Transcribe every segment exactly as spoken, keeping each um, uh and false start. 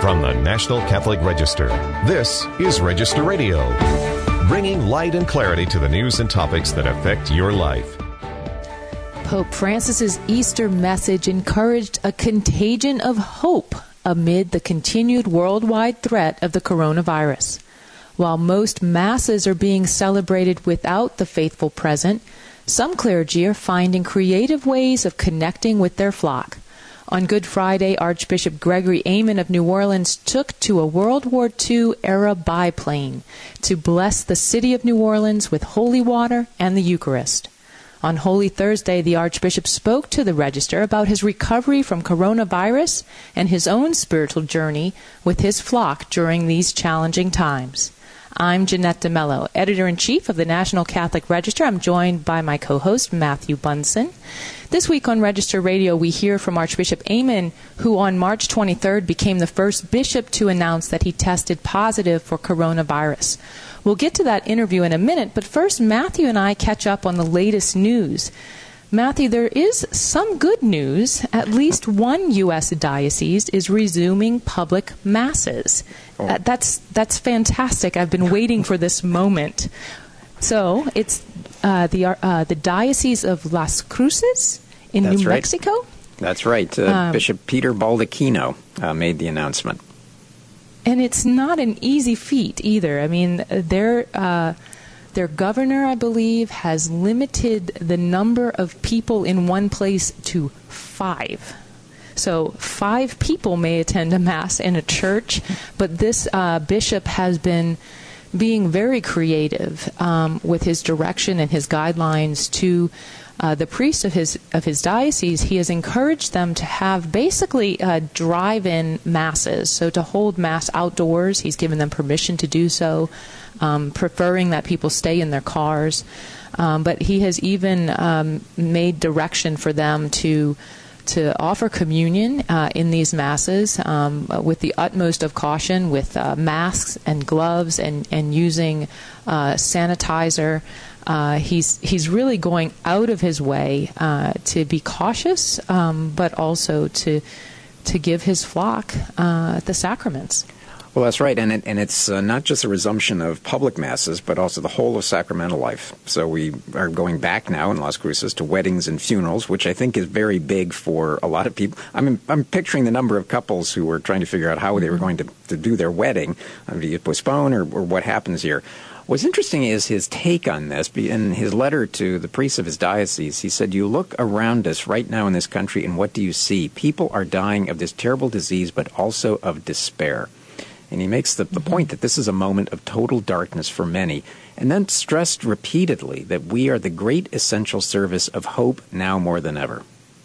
From the National Catholic Register, this is Register Radio, bringing light and clarity to the news and topics that affect your life. Pope Francis's Easter message encouraged a contagion of hope amid the continued worldwide threat of the coronavirus. While most masses are being celebrated without the faithful present, some clergy are finding creative ways of connecting with their flock. On Good Friday, Archbishop Gregory Aymon of New Orleans took to a World War Two era biplane to bless the city of New Orleans with holy water and the Eucharist. On Holy Thursday, the Archbishop spoke to the Register about his recovery from coronavirus and his own spiritual journey with his flock during these challenging times. I'm Jeanette DeMello, Editor-in-Chief of the National Catholic Register. I'm joined by my co-host, Matthew Bunson. This week on Register Radio, we hear from Archbishop Aymon, who on March twenty-third became the first bishop to announce that he tested positive for coronavirus. We'll get to that interview in a minute, but first, Matthew and I catch up on the latest news. Matthew, there is some good news. At least one U S diocese is resuming public masses. Oh. Uh, that's that's fantastic. I've been waiting for this moment. So it's uh, the uh, the Diocese of Las Cruces in That's New right. Mexico? That's right. Uh, um, Bishop Peter Baldacchino uh, made the announcement. And it's not an easy feat either. I mean, they're... Uh, Their governor, I believe, has limited the number of people in one place to five. So five people may attend a mass in a church, but this uh, bishop has been being very creative um, with his direction and his guidelines to uh, the priests of his of his diocese. He has encouraged them to have basically uh, drive-in masses, so to hold mass outdoors. He's given them permission to do so. Um, preferring that people stay in their cars. Um, but he has even um, made direction for them to to offer communion uh, in these masses um, with the utmost of caution, with uh, masks and gloves and, and using uh, sanitizer. Uh, he's he's really going out of his way uh, to be cautious, um, but also to to give his flock uh, the sacraments. Well, that's right, and it, and it's uh, not just a resumption of public masses, but also the whole of sacramental life. So we are going back now in Las Cruces to weddings and funerals, which I think is very big for a lot of people. I mean, I'm picturing the number of couples who were trying to figure out how they were going to, to do their wedding. Um, do you postpone, or, or what happens here? What's interesting is his take on this. In his letter to the priests of his diocese, he said, "You look around us right now in this country, and what do you see? People are dying of this terrible disease, but also of despair." And he makes the, the point that this is a moment of total darkness for many, and then stressed repeatedly that we are the great essential service of hope now more than ever.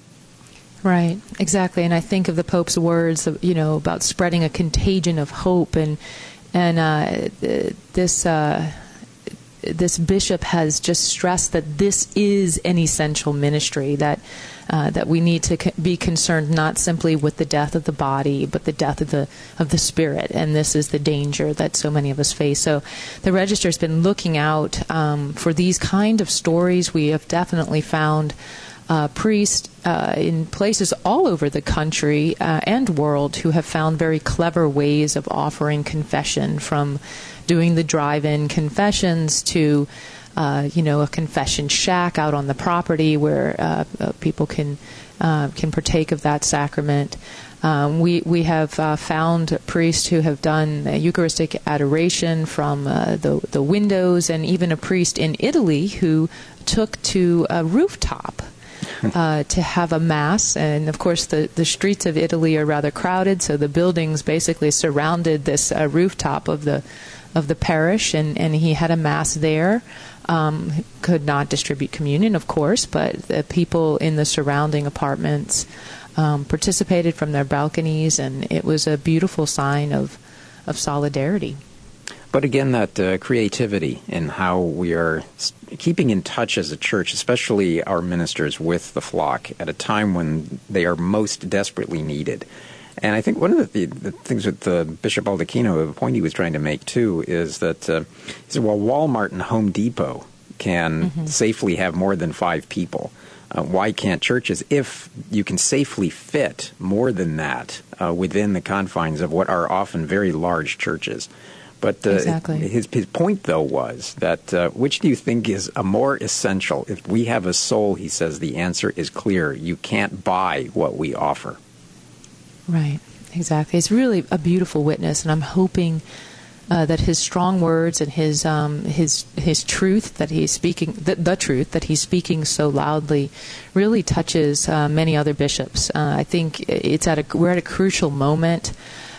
Right, exactly. And I think of the Pope's words, you know, about spreading a contagion of hope, and and uh, this uh, this bishop has just stressed that this is an essential ministry, that uh, that we need to co- be concerned not simply with the death of the body, but the death of the of the spirit. And this is the danger that so many of us face. So the Register's been looking out um, for these kind of stories. We have definitely found uh, priests uh, in places all over the country uh, and world who have found very clever ways of offering confession, from doing the drive-in confessions to Uh, you know, a confession shack out on the property where uh, uh, people can uh, can partake of that sacrament. Um, we we have uh, found priests who have done uh, Eucharistic adoration from uh, the the windows, and even a priest in Italy who took to a rooftop uh, to have a mass. And of course, the the streets of Italy are rather crowded, so the buildings basically surrounded this uh, rooftop of the of the parish, and, and he had a mass there. Um, could not distribute communion, of course, but the people in the surrounding apartments um, participated from their balconies, and it was a beautiful sign of, of solidarity. But again, that uh, creativity in how we are keeping in touch as a church, especially our ministers, with the flock at a time when they are most desperately needed. And I think one of the, the things with uh, Bishop Baldacchino, the point he was trying to make, too, is that uh, he said, well, Walmart and Home Depot can mm-hmm. safely have more than five people, Uh, why can't churches, if you can safely fit more than that uh, within the confines of what are often very large churches? But uh, exactly. his, his point, though, was that uh, which do you think is a more essential? If we have a soul, he says, the answer is clear. You can't buy what we offer. Right, exactly. It's really a beautiful witness, and I'm hoping uh, that his strong words and his um, his his truth that he's speaking, the, the truth that he's speaking so loudly, really touches uh, many other bishops. Uh, I think it's at a we're at a crucial moment.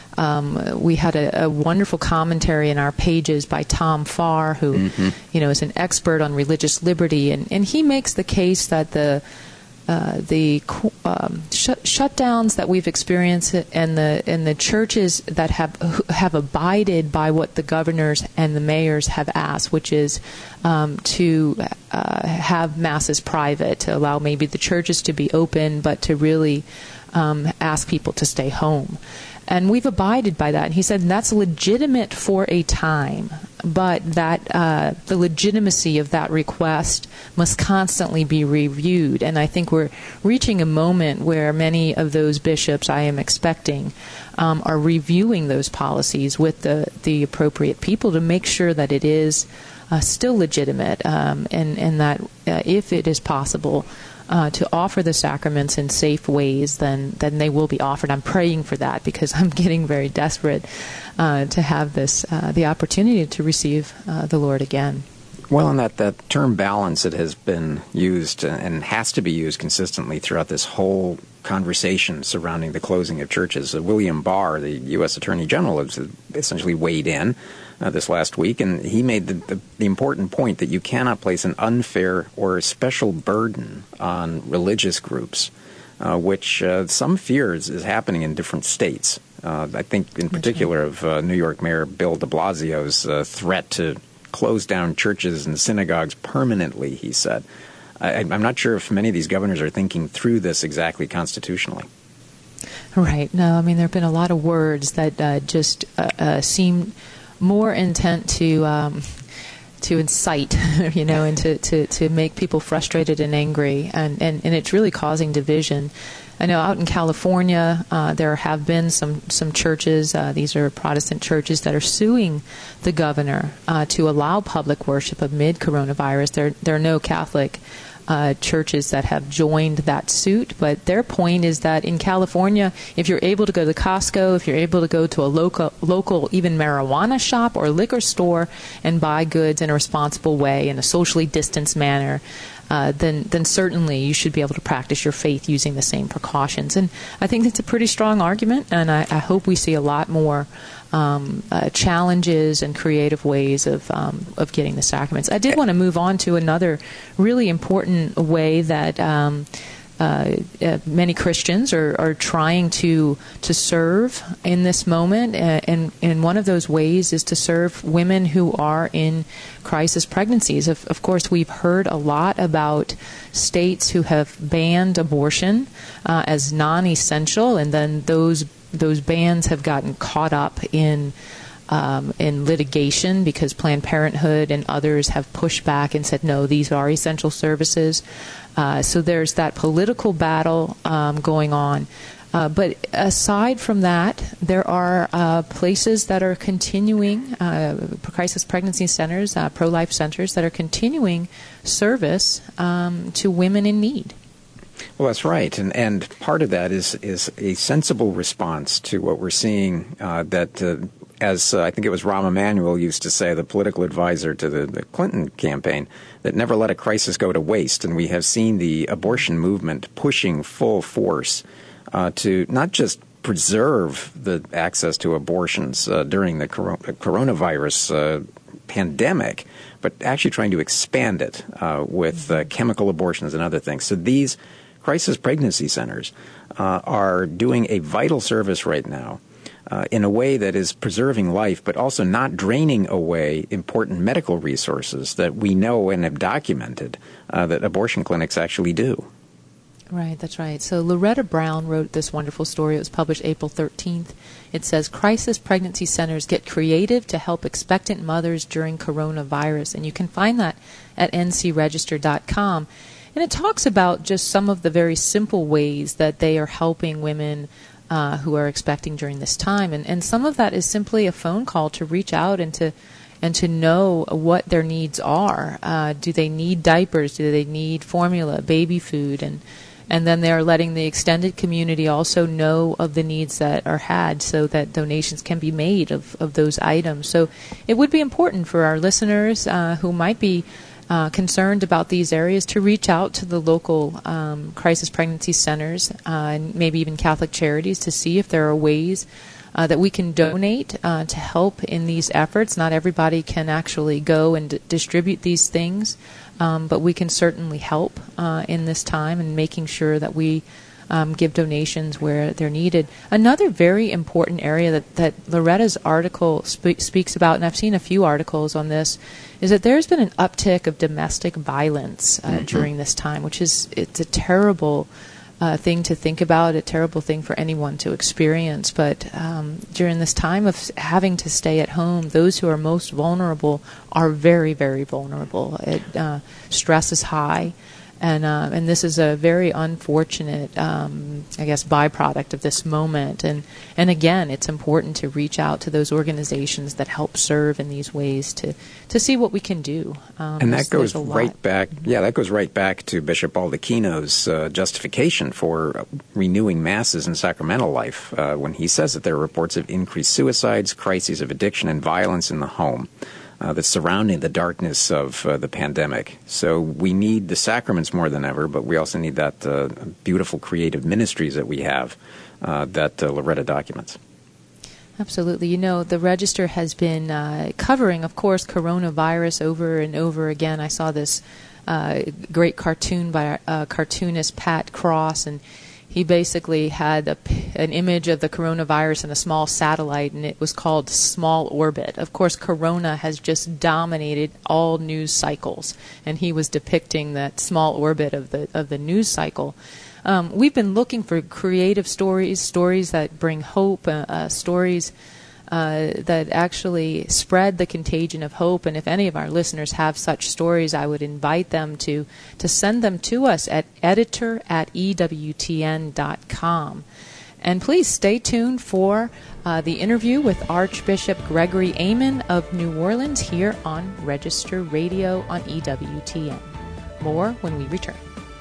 Um, we had a, a wonderful commentary in our pages by Tom Farr, who, mm-hmm. you know, is an expert on religious liberty, and, and he makes the case that the uh, the um, sh- shutdowns that we've experienced and the and the churches that have have abided by what the governors and the mayors have asked, which is um, to uh, have masses private, to allow maybe the churches to be open, but to really um, ask people to stay home. And we've abided by that. And he said that's legitimate for a time, but that uh, the legitimacy of that request must constantly be reviewed. And I think we're reaching a moment where many of those bishops, I am expecting, um, are reviewing those policies with the, the appropriate people to make sure that it is uh, still legitimate um, and, and that uh, if it is possible, Uh, to offer the sacraments in safe ways, then then they will be offered. I'm praying for that because I'm getting very desperate uh, to have this uh, the opportunity to receive uh, the Lord again. Well, and that, that term balance, it has been used and has to be used consistently throughout this whole conversation surrounding the closing of churches. Uh, William Barr, the U S Attorney General, has essentially weighed in uh, this last week, and he made the, the, the important point that you cannot place an unfair or a special burden on religious groups, uh, which uh, some fears is happening in different states. Uh, I think in particular of uh, New York Mayor Bill de Blasio's uh, threat to close down churches and synagogues permanently, he said. I, I'm not sure if many of these governors are thinking through this exactly constitutionally. Right. No, I mean, there have been a lot of words that uh, just uh, uh, seem more intent to um, to incite, you know, and to, to, to make people frustrated and angry. And, and, and it's really causing division. I know out in California, uh, there have been some, some churches, uh, these are Protestant churches, that are suing the governor uh, to allow public worship amid coronavirus. There, there are no Catholic uh, churches that have joined that suit, but their point is that in California, if you're able to go to Costco, if you're able to go to a local, local even marijuana shop or liquor store and buy goods in a responsible way, in a socially distanced manner, Uh, then then certainly you should be able to practice your faith using the same precautions. And I think that's a pretty strong argument, and I, I hope we see a lot more um, uh, challenges and creative ways of um, of getting the sacraments. I did want to move on to another really important way that um, Uh, uh, many Christians are, are trying to to serve in this moment, uh, and, and one of those ways is to serve women who are in crisis pregnancies. Of, of course, we've heard a lot about states who have banned abortion uh, as non-essential, and then those those bans have gotten caught up in Um, in litigation because Planned Parenthood and others have pushed back and said, no, these are essential services. Uh, so there's that political battle um, going on. Uh, but aside from that, there are uh, places that are continuing, uh, crisis pregnancy centers, uh, pro-life centers, that are continuing service um, to women in need. Well, that's right, and and part of that is is a sensible response to what we're seeing uh, that. Uh, As uh, I think it was Rahm Emanuel used to say, the political advisor to the, the Clinton campaign, that never let a crisis go to waste. And we have seen the abortion movement pushing full force uh, to not just preserve the access to abortions uh, during the cor- coronavirus uh, pandemic, but actually trying to expand it uh, with uh, chemical abortions and other things. So these crisis pregnancy centers uh, are doing a vital service right now. Uh, in a way that is preserving life, but also not draining away important medical resources that we know and have documented uh, that abortion clinics actually do. Right, that's right. So Loretta Brown wrote this wonderful story. It was published April thirteenth. It says, crisis pregnancy centers get creative to help expectant mothers during coronavirus. And you can find that at n c register dot com. And it talks about just some of the very simple ways that they are helping women uh, who are expecting during this time. And, and some of that is simply a phone call to reach out and to and to know what their needs are. Uh, do they need diapers? Do they need formula, baby food? And and then they're letting the extended community also know of the needs that are had so that donations can be made of, of those items. So it would be important for our listeners uh, who might be uh, concerned about these areas to reach out to the local um, crisis pregnancy centers uh, and maybe even Catholic Charities to see if there are ways Uh, that we can donate uh, to help in these efforts. Not everybody can actually go and d- distribute these things, um, but we can certainly help uh, in this time and making sure that we um, give donations where they're needed. Another very important area that, that Loretta's article spe- speaks about, and I've seen a few articles on this, is that there's been an uptick of domestic violence uh, mm-hmm. during this time, which is it's a terrible Uh, thing to think about, a terrible thing for anyone to experience. But um, during this time of having to stay at home, those who are most vulnerable are very, very vulnerable. It, uh, stress is high, and uh, and this is a very unfortunate, um, I guess, byproduct of this moment. And and again, it's important to reach out to those organizations that help serve in these ways to to see what we can do. Um, and that goes right back. Yeah, that goes right back to Bishop Baldacchino's uh, justification for renewing masses in sacramental life uh, when he says that there are reports of increased suicides, crises of addiction, and violence in the home uh, that's surrounding the darkness of uh, the pandemic. So we need the sacraments more than ever, but we also need that uh, beautiful creative ministries that we have uh, that uh, Loretta documents. Absolutely. You know, the Register has been uh, covering, of course, coronavirus over and over again. I saw this uh, great cartoon by uh, cartoonist Pat Cross, and he basically had a, an image of the coronavirus in a small satellite, and it was called Small Orbit. Of course, corona has just dominated all news cycles, and he was depicting that small orbit of the of the news cycle. Um, we've been looking for creative stories, stories that bring hope, uh, uh, stories uh, that actually spread the contagion of hope. And if any of our listeners have such stories, I would invite them to, to send them to us at editor at E W T N dot com. And please stay tuned for uh, the interview with Archbishop Gregory Amen of New Orleans here on Register Radio on E W T N. More when we return.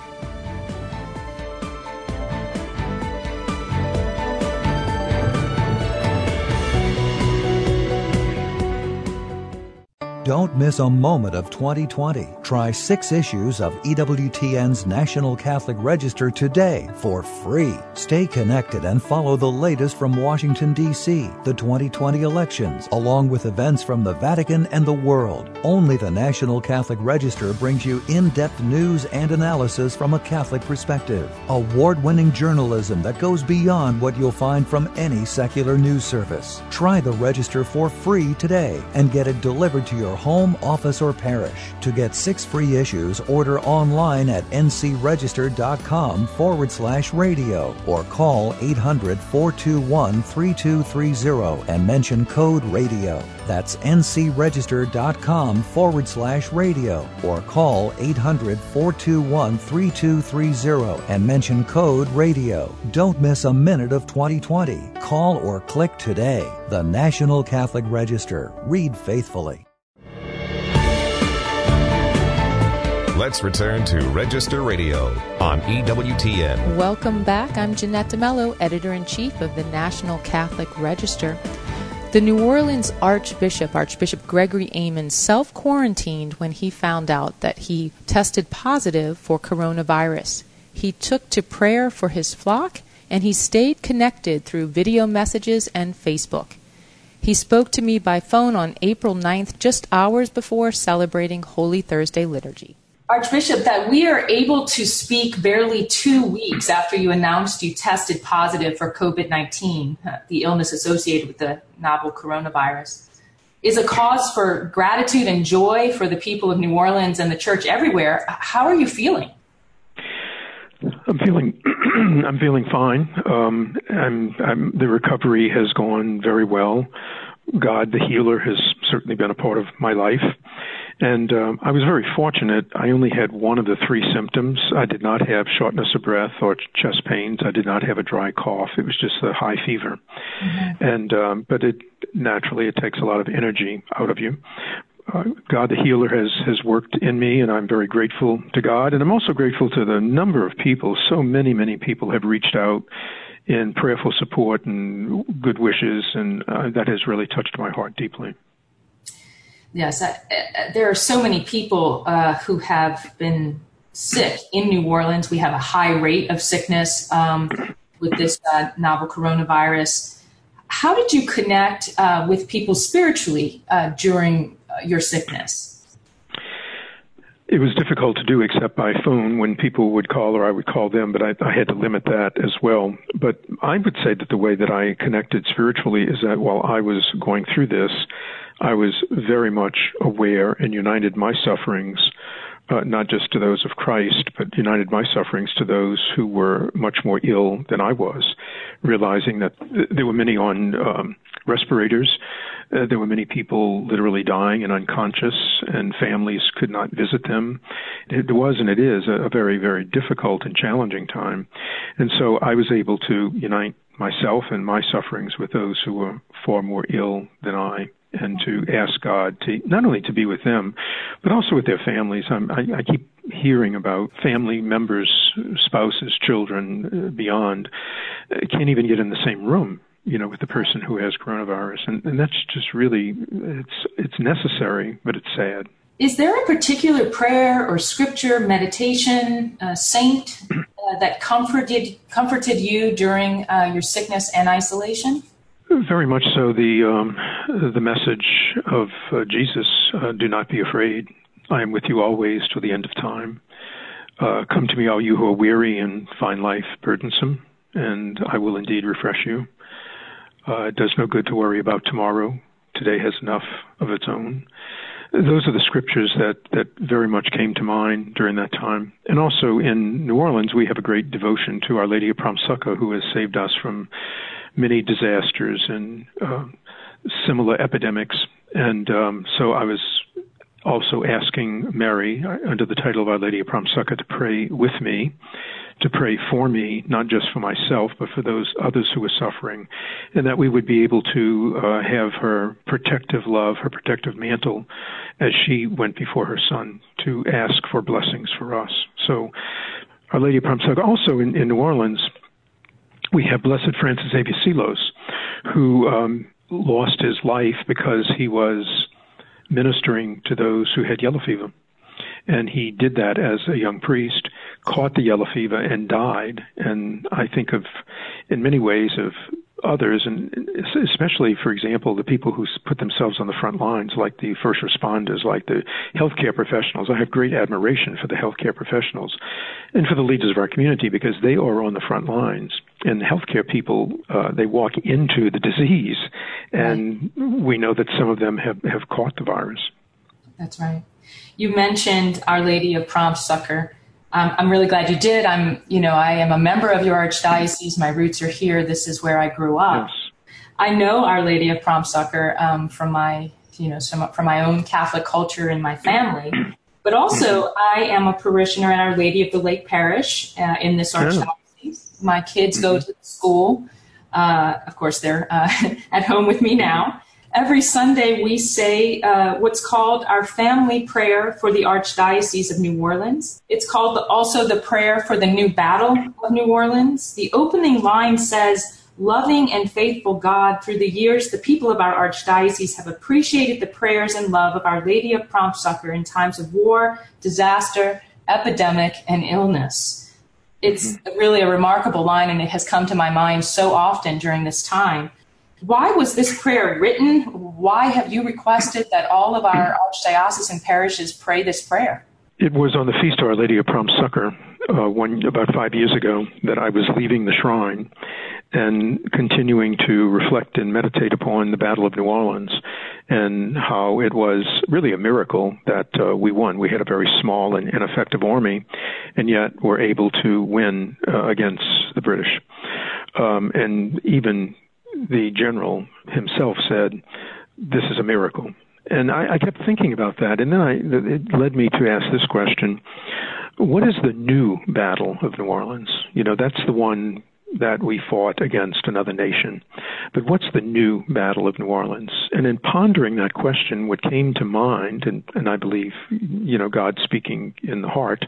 Don't miss a moment of twenty twenty. Try six issues of E W T N's National Catholic Register today for free. Stay connected and follow the latest from Washington, D C, the twenty twenty elections, along with events from the Vatican and the world. Only the National Catholic Register brings you in-depth news and analysis from a Catholic perspective. Award-winning journalism that goes beyond what you'll find from any secular news service. Try the Register for free today and get it delivered to your home, office, or parish. To get six free issues, order online at ncregister.com forward slash radio or call eight hundred, four two one, three two three zero and mention code radio. That's ncregister.com forward slash radio or call eight hundred, four two one, three two three zero and mention code radio. Don't miss a minute of twenty twenty. Call or click today. The National Catholic Register. Read faithfully. Let's return to Register Radio on E W T N. Welcome back. I'm Jeanette DeMello, Editor-in-Chief of the National Catholic Register. The New Orleans Archbishop, Archbishop Gregory Amen, self-quarantined when he found out that he tested positive for coronavirus. He took to prayer for his flock, and he stayed connected through video messages and Facebook. He spoke to me by phone on April ninth, just hours before celebrating Holy Thursday liturgy. Archbishop, that we are able to speak barely two weeks after you announced you tested positive for covid nineteen, the illness associated with the novel coronavirus, is a cause for gratitude and joy for the people of New Orleans and the church everywhere. How are you feeling? I'm feeling, I'm feeling fine. Um, I'm, I'm, the recovery has gone very well. God, the healer, has certainly been a part of my life. And um, I was very fortunate. I only had one of the three symptoms. I did not have shortness of breath or chest pains. I did not have a dry cough. It was just a high fever. Mm-hmm. And um, but it naturally it takes a lot of energy out of you. Uh, God, the healer, has, has worked in me, and I'm very grateful to God. And I'm also grateful to the number of people. So many, many people have reached out in prayerful support and good wishes, and uh, that has really touched my heart deeply. Yes, uh, there are so many people uh, who have been sick in New Orleans. We have a high rate of sickness um, with this uh, novel coronavirus. How did you connect uh, with people spiritually uh, during uh, your sickness? It was difficult to do except by phone when people would call or I would call them, but I, I had to limit that as well. But I would say that the way that I connected spiritually is that while I was going through this, I was very much aware and united my sufferings, uh, not just to those of Christ, but united my sufferings to those who were much more ill than I was, realizing that th- there were many on um, respirators. Uh, there were many people literally dying and unconscious, and families could not visit them. It was and it is a, a very, very difficult and challenging time. And so I was able to unite myself and my sufferings with those who were far more ill than I, and to ask God to not only to be with them, but also with their families. I'm, I, I keep hearing about family members, spouses, children, uh, beyond, uh, can't even get in the same room, you know, with the person who has coronavirus. And, and that's just really, it's it's necessary, but it's sad. Is there a particular prayer or scripture, meditation, uh, saint uh, that comforted comforted you during uh, your sickness and isolation? Very much so. The um, the message of uh, Jesus, uh, do not be afraid. I am with you always to the end of time. Uh, come to me, all you who are weary and find life burdensome, and I will indeed refresh you. Uh, it does no good to worry about tomorrow. Today has enough of its own. Those are the scriptures that, that very much came to mind during that time. And also in New Orleans, we have a great devotion to Our Lady of Prompt Succor, who has saved us from many disasters and uh, similar epidemics. And um, so I was also asking Mary, under the title of Our Lady of Prompt Succor, to pray with me, to pray for me, not just for myself, but for those others who were suffering, and that we would be able to uh, have her protective love, her protective mantle, as she went before her son to ask for blessings for us. So Our Lady of Prompt Succor. Also in, in New Orleans, we have Blessed Francis Xavier Seelos, who um, lost his life because he was ministering to those who had yellow fever. And he did that as a young priest, caught the yellow fever, and died. And I think of, in many ways, of others, and especially, for example, the people who put themselves on the front lines, like the first responders, like the healthcare professionals. I have great admiration for the healthcare professionals and for the leaders of our community, because they are on the front lines. And healthcare people, uh, they walk into the disease, and we know that some of them have, have caught the virus. That's right. You mentioned Our Lady of Prompt Succor. Um, I'm really glad you did. I'm, you know, I am a member of your archdiocese. My roots are here. This is where I grew up. Yes. I know Our Lady of Prompt Succor um, from my, you know, some, from my own Catholic culture in my family, but also I am a parishioner at Our Lady of the Lake Parish uh, in this archdiocese. My kids go to school. Uh, of course, they're uh, at home with me now. Every Sunday, we say uh, what's called our family prayer for the Archdiocese of New Orleans. It's called the, also the prayer for the new battle of New Orleans. The opening line says, "Loving and faithful God, through the years, the people of our Archdiocese have appreciated the prayers and love of Our Lady of Prompt Succor in times of war, disaster, epidemic, and illness." It's mm-hmm. really a remarkable line, and it has come to my mind so often during this time. Why was this prayer written? Why have you requested that all of our archdiocesan parishes pray this prayer? It was on the Feast of Our Lady of Prompt Succor, uh, one, about five years ago, that I was leaving the shrine and continuing to reflect and meditate upon the Battle of New Orleans and how it was really a miracle that uh, we won. We had a very small and ineffective army, and yet were able to win uh, against the British. Um, and even the general himself said, "This is a miracle." And I, I kept thinking about that, and then I, it led me to ask this question: what is the new battle of New Orleans? You know, that's the one that we fought against another nation. But what's the new battle of New Orleans? And in pondering that question, what came to mind, and, and I believe, you know, God speaking in the heart,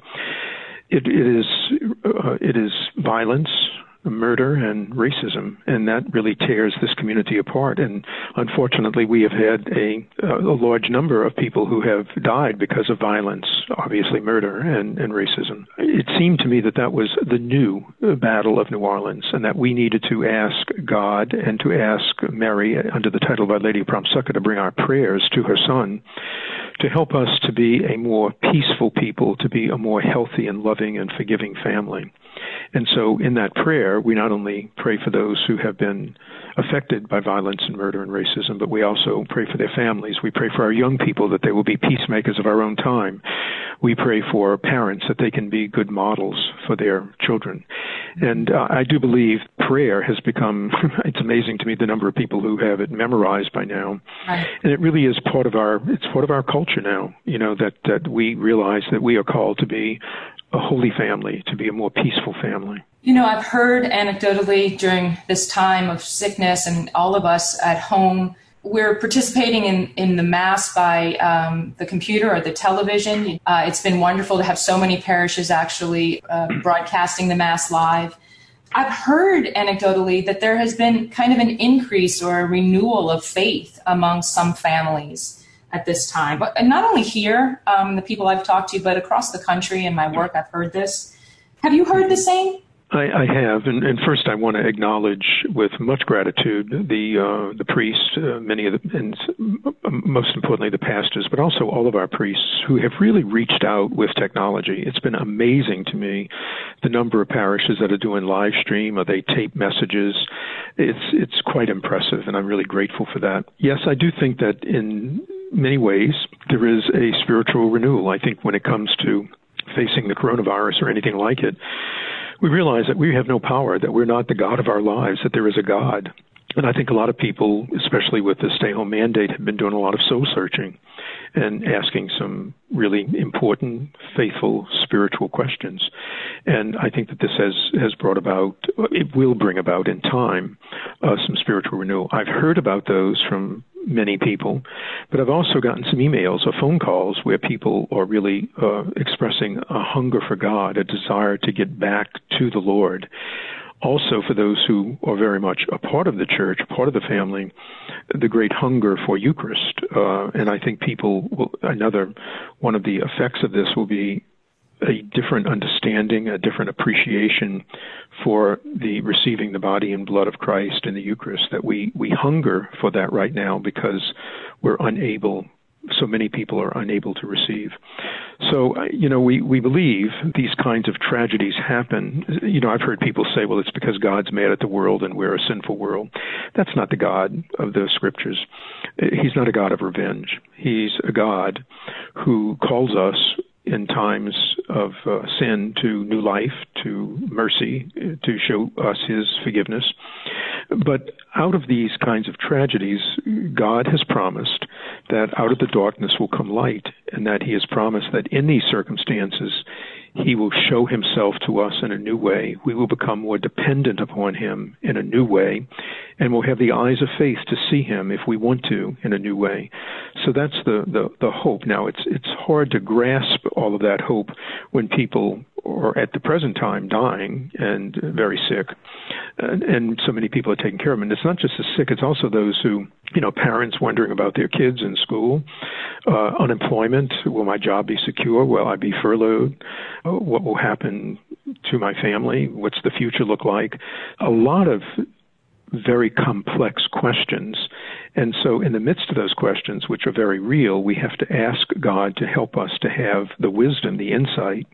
it, it is uh, it is violence, murder, and racism, and that really tears this community apart. And unfortunately, we have had a, a large number of people who have died because of violence, obviously murder and, and racism. It seemed to me that that was the new battle of New Orleans, and that we needed to ask God and to ask Mary, under the title of Our Lady of Prompt Succor, to bring our prayers to her Son, to help us to be a more peaceful people, to be a more healthy and loving and forgiving family. And so in that prayer, we not only pray for those who have been affected by violence and murder and racism, but we also pray for their families. We pray for our young people that they will be peacemakers of our own time. We pray for parents that they can be good models for their children. And uh, I do believe prayer has become, it's amazing to me the number of people who have it memorized by now. Right. And it really is part of our, it's part of our culture now, you know, that, that we realize that we are called to be a holy family, to be a more peaceful family. You know, I've heard anecdotally during this time of sickness, and all of us at home, we're participating in, in the Mass by um, the computer or the television. Uh, it's been wonderful to have so many parishes actually uh, broadcasting the Mass live. I've heard anecdotally that there has been kind of an increase or a renewal of faith among some families at this time. But and not only here, um, the people I've talked to, but across the country in my work, I've heard this. Have you heard the same? I, I have, and, and first I want to acknowledge with much gratitude the uh, the priests, uh, many of the, and most importantly the pastors, but also all of our priests who have really reached out with technology. It's been amazing to me the number of parishes that are doing live stream or they tape messages. It's it's quite impressive, and I'm really grateful for that. Yes, I do think that in many ways there is a spiritual renewal. I think when it comes to facing the coronavirus or anything like it, we realize that we have no power, that we're not the God of our lives, that there is a God. And I think a lot of people, especially with the stay-home mandate, have been doing a lot of soul-searching and asking some really important, faithful, spiritual questions. And I think that this has, has brought about, it will bring about in time, uh, some spiritual renewal. I've heard about those from many people, but I've also gotten some emails or phone calls where people are really uh, expressing a hunger for God, a desire to get back to the Lord. Also, for those who are very much a part of the church, part of the family, the great hunger for Eucharist. Uh, and I think people will, another one of the effects of this will be a different understanding, a different appreciation for the receiving the body and blood of Christ in the Eucharist, that we, we hunger for that right now because we're unable, so many people are unable to receive. So, you know, we, we believe these kinds of tragedies happen. You know, I've heard people say, well, it's because God's mad at the world and we're a sinful world. That's not the God of the Scriptures. He's not a God of revenge. He's a God who calls us in times of uh, sin to new life, to mercy, to show us his forgiveness. But out of these kinds of tragedies, God has promised that out of the darkness will come light, and that he has promised that in these circumstances, he will show himself to us in a new way. We will become more dependent upon him in a new way, and we'll have the eyes of faith to see him if we want to in a new way. So that's the, the, the hope. Now, it's it's hard to grasp all of that hope when people are at the present time dying and very sick, and, and so many people are taking care of them. And it's not just the sick, it's also those who, you know, parents wondering about their kids in school, uh, unemployment. Will my job be secure? Will I be furloughed? Uh, what will happen to my family? What's the future look like? A lot of very complex questions. And so in the midst of those questions, which are very real, we have to ask God to help us to have the wisdom, the insight,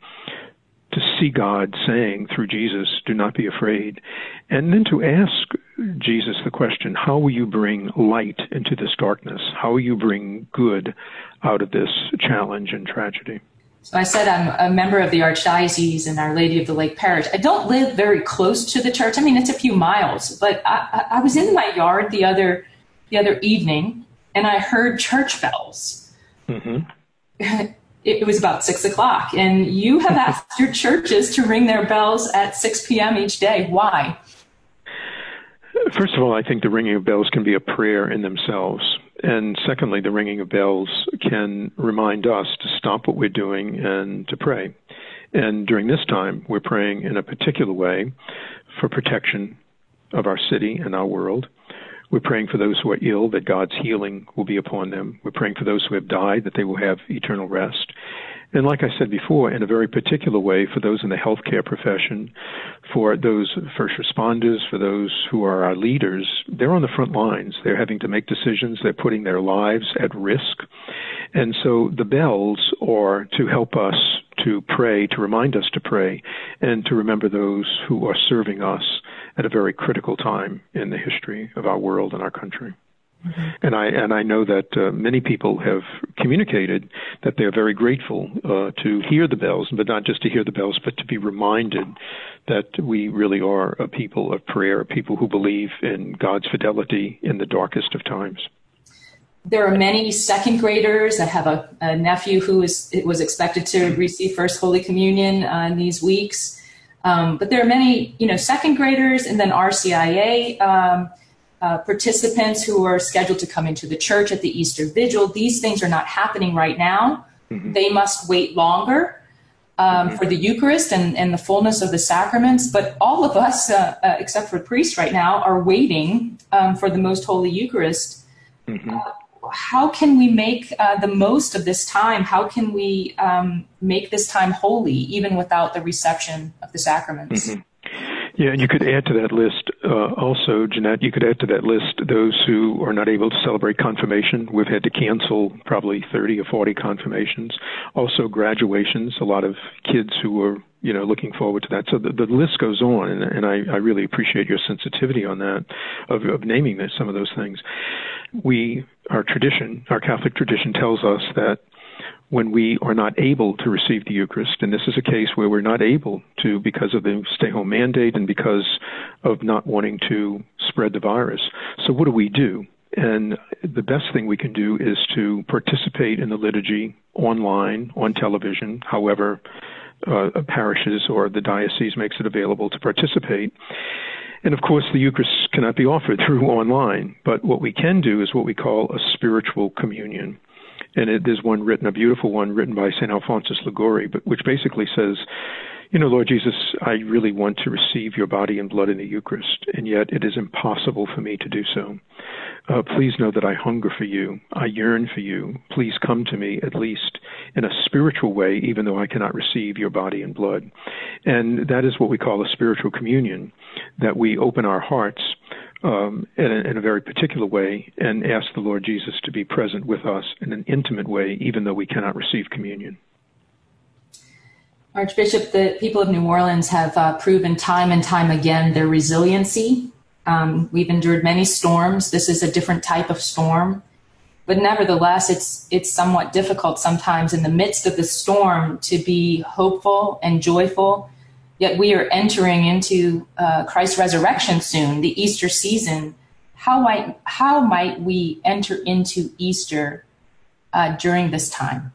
to see God saying through Jesus, do not be afraid. And then to ask Jesus the question, how will you bring light into this darkness? How will you bring good out of this challenge and tragedy? So I said I'm a member of the Archdiocese and Our Lady of the Lake Parish. I don't live very close to the church. I mean, it's a few miles, but I, I was in my yard the other the other evening, and I heard church bells. Mm-hmm. It was about six o'clock, and you have asked your churches to ring their bells at six p.m. each day. Why? First of all, I think the ringing of bells can be a prayer in themselves. And secondly, the ringing of bells can remind us to stop what we're doing and to pray. And during this time, we're praying in a particular way for protection of our city and our world. We're praying for those who are ill, that God's healing will be upon them. We're praying for those who have died, that they will have eternal rest. And like I said before, in a very particular way, for those in the healthcare profession, for those first responders, for those who are our leaders, they're on the front lines. They're having to make decisions. They're putting their lives at risk. And so the bells are to help us to pray, to remind us to pray, and to remember those who are serving us at a very critical time in the history of our world and our country. Mm-hmm. And I and I know that uh, many people have communicated that they're very grateful uh, to hear the bells, but not just to hear the bells, but to be reminded that we really are a people of prayer, people who believe in God's fidelity in the darkest of times. There are many second graders. I have a, a nephew who is was expected to receive First Holy Communion uh, in these weeks. Um, but there are many, you know, second graders and then R C I A um, uh, participants who are scheduled to come into the church at the Easter Vigil. These things are not happening right now. Mm-hmm. They must wait longer um, mm-hmm. for the Eucharist and, and the fullness of the sacraments. But all of us, uh, uh, except for priests right now, are waiting um, for the Most Holy Eucharist. Mm-hmm. Uh, how can we make uh, the most of this time? How can we um, make this time holy, even without the reception of the sacraments? Mm-hmm. Yeah, and you could add to that list uh, also, Jeanette, you could add to that list those who are not able to celebrate confirmation. We've had to cancel probably thirty or forty confirmations. Also graduations, a lot of kids who are, you know, looking forward to that. So the, the list goes on, and, and I, I really appreciate your sensitivity on that, of, of naming this, some of those things. We, our tradition, our Catholic tradition tells us that when we are not able to receive the Eucharist, and this is a case where we're not able to because of the stay-home mandate and because of not wanting to spread the virus. So what do we do? And the best thing we can do is to participate in the liturgy online, on television, however uh, parishes or the diocese makes it available to participate. And of course, the Eucharist cannot be offered through online, but what we can do is what we call a spiritual communion. And it, there's one written, a beautiful one written by Saint Alphonsus Liguori, but which basically says, you know, Lord Jesus, I really want to receive your body and blood in the Eucharist, and yet it is impossible for me to do so. Uh, please know that I hunger for you. I yearn for you. Please come to me, at least in a spiritual way, even though I cannot receive your body and blood. And that is what we call a spiritual communion, that we open our hearts um, in, a, in a very particular way and ask the Lord Jesus to be present with us in an intimate way, even though we cannot receive communion. Archbishop, the people of New Orleans have uh, proven time and time again their resiliency. Um, we've endured many storms. This is a different type of storm. But nevertheless, it's it's somewhat difficult sometimes in the midst of the storm to be hopeful and joyful. Yet we are entering into uh, Christ's resurrection soon, the Easter season. How might, how might we enter into Easter uh, during this time?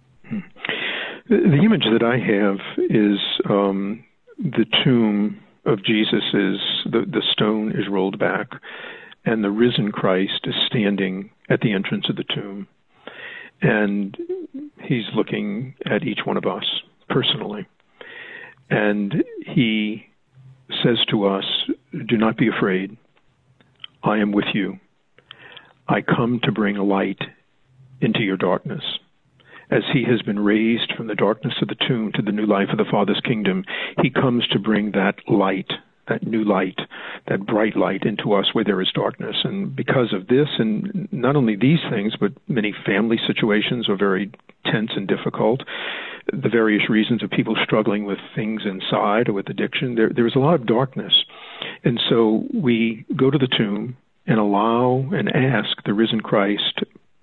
The image that I have is um, the tomb of Jesus is, the, the stone is rolled back, and the risen Christ is standing at the entrance of the tomb. And he's looking at each one of us personally. And he says to us, do not be afraid. I am with you. I come to bring a light into your darkness. As he has been raised from the darkness of the tomb to the new life of the Father's kingdom, he comes to bring that light, that new light, that bright light into us where there is darkness. And because of this, and not only these things, but many family situations are very tense and difficult, the various reasons of people struggling with things inside or with addiction, there, there's a lot of darkness. And so we go to the tomb and allow and ask the risen Christ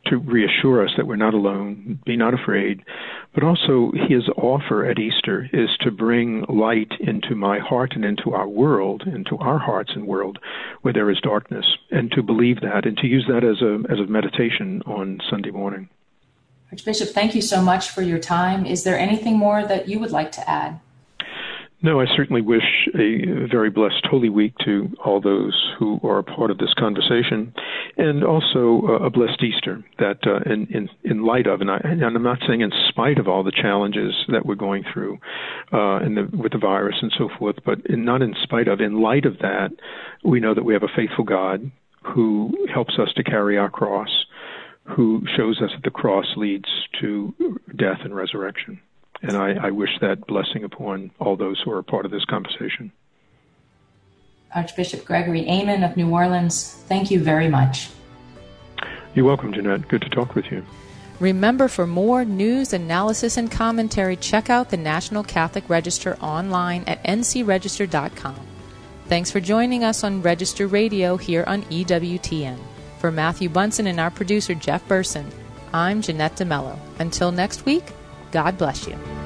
to reassure us that we're not alone, be not afraid. But also his offer at Easter is to bring light into my heart and into our world, into our hearts and world where there is darkness, and to believe that and to use that as a as a meditation on Sunday morning. Archbishop, thank you so much for your time. Is there anything more that you would like to add? No, I certainly wish a very blessed Holy Week to all those who are a part of this conversation, and also uh, a blessed Easter, that uh, in, in, in light of, and, I, and I'm not saying in spite of all the challenges that we're going through uh, in the, with the virus and so forth, but in, not in spite of, in light of that, we know that we have a faithful God who helps us to carry our cross, who shows us that the cross leads to death and resurrection. And I, I wish that blessing upon all those who are a part of this conversation. Archbishop Gregory Aymond of New Orleans, thank you very much. You're welcome, Jeanette. Good to talk with you. Remember, for more news, analysis, and commentary, check out the National Catholic Register online at n c register dot com. Thanks for joining us on Register Radio here on E W T N. For Matthew Bunson and our producer, Jeff Burson, I'm Jeanette DeMello. Until next week, God bless you.